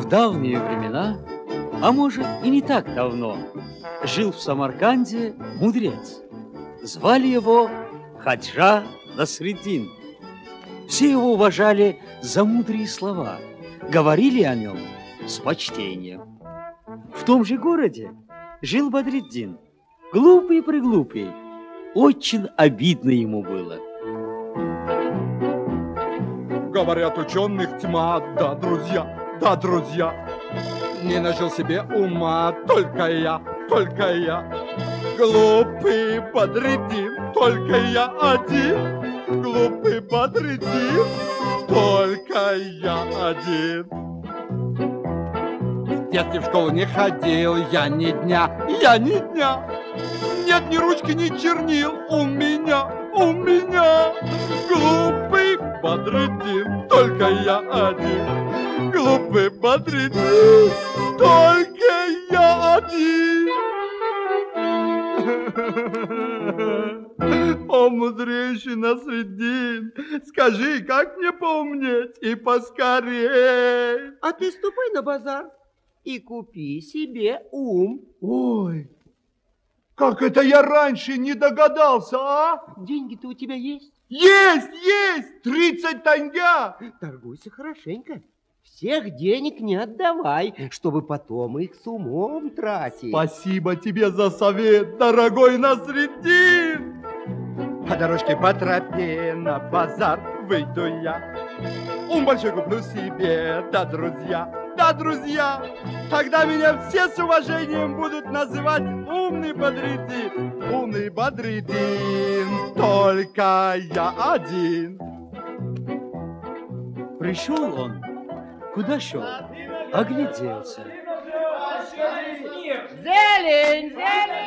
В давние времена, а может и не так давно, жил в Самарканде мудрец. Звали его Хаджа Насреддин. Все его уважали за мудрые слова, говорили о нем с почтением. В том же городе жил Бадриддин, глупый-преглупый. Очень обидно ему было. Говорят, ученых тьма, да, друзья. Не нажил себе ума, только я. Глупый Бадриддин, только я один. Глупый Бадриддин, только я один. В детстве в школу не ходил, я ни дня. Нет ни ручки, ни чернил у меня. Глупый Бадриддин, только я один. Глупый Бадриддин, только я один. О, мудрейший Насреддин, скажи, как мне поумнеть и поскорей? А ты ступай на базар и купи себе ум. Ой, как это я раньше не догадался, а? Деньги-то у тебя есть? Есть! 30 таньга! Торгуйся хорошенько. Всех денег не отдавай, чтобы потом их с умом тратить. Спасибо тебе за совет, дорогой Насреддин! По дорожке по тропе на базар выйду я. Ум большой куплю себе, да, друзья. Тогда меня все с уважением будут называть умный Бадриддин, только я один. Пришел он, куда шел, огляделся. Зелень!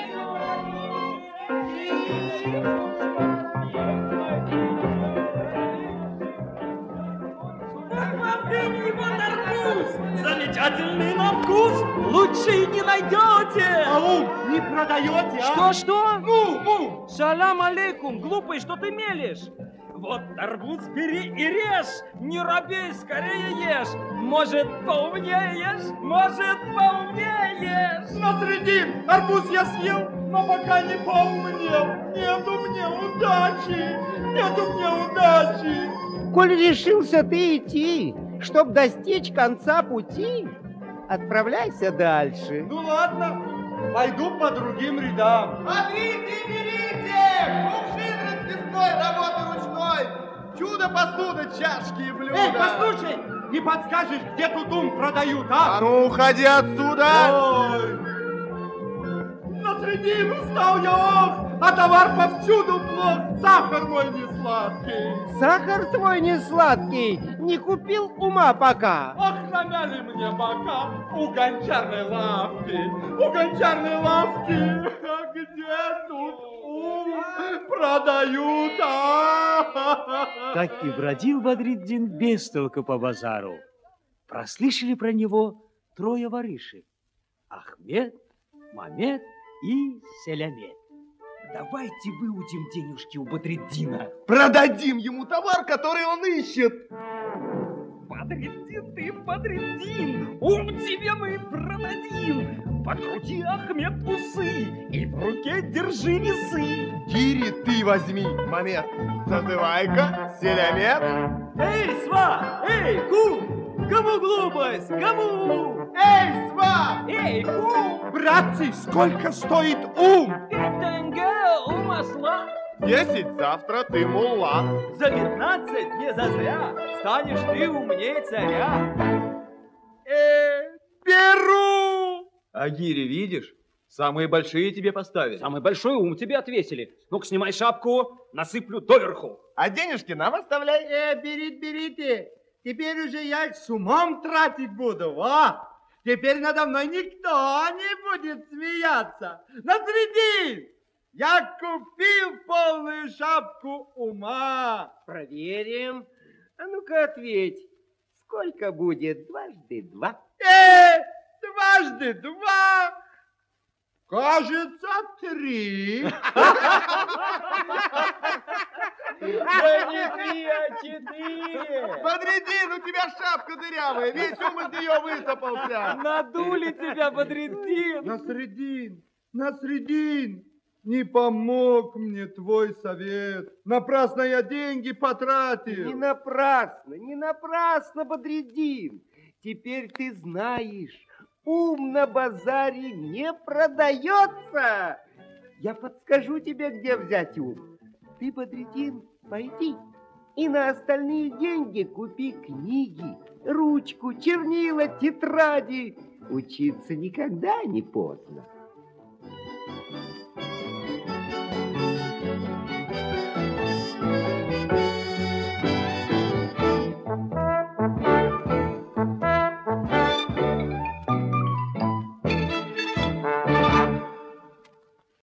Замечательный на вкус, лучше и не найдете. А ум не продаете, а? Что? Ну! Салам алейкум, глупый, что ты мелешь? Вот арбуз бери и режь, не робей, скорее ешь. Может, поумнеешь? Насреддин, арбуз я съел, но пока не поумнел. Нету мне удачи. Коль решился ты идти, чтоб достичь конца пути, отправляйся дальше. Ну ладно, пойду по другим рядам. Берите! Кувшин расписной, работы ручной! Чудо-посуда, чашки и блюда! Эй, послушай, не подскажешь, где тут ум продают, а? А ну, уходи отсюда! Ой! Насреддин, устал я, а товар повсюду плох, сахар мой не сладкий. Сахар твой не сладкий, не купил ума пока. Ох, намяли мне бока у гончарной лавки. А где тут ум продают, а? Так и бродил Бадриддин без толку по базару. Прослышали про него трое воришек: Ахмед, Мамед и Селямет. Давайте выудим денежки у Бадриддина. Продадим ему товар, который он ищет! Бадриддин, ты Бадриддин, ум тебе мы продадим. Подкрути, Ахмед, усы и в руке держи весы. Гири ты возьми, Мамед. Называй-ка Селямет. Эй, сва! Эй, ку! Кому глупость? Кому? Эй, сва! Эй, ку! Братцы, сколько стоит ум? 5 тенге у масла. 10 завтра ты мулла. За 15 не зазря станешь ты умнее царя. Беру! А гири видишь? Самые большие тебе поставили. Самый большой ум тебе отвесили. Ну-ка, снимай шапку, насыплю доверху. А денежки нам оставляй. Берите. Теперь уже я их с умом тратить буду, а? Теперь надо мной никто не будет смеяться. Насреддин! Я купил полную шапку ума. Проверим. А ну-ка ответь, сколько будет дважды два? Дважды два. Кажется, 3. Да не 3, а 4. Бадриддин, у тебя шапка дырявая, весь ум из нее высыпался. Надули тебя, Бадриддин. Насреддин, не помог мне твой совет. Напрасно я деньги потратил. Не напрасно, Бадриддин. Теперь ты знаешь, ум на базаре не продается. Я подскажу тебе, где взять ум. Ты, Бадриддин, пойди и на остальные деньги купи книги, ручку, чернила, тетради. Учиться никогда не поздно.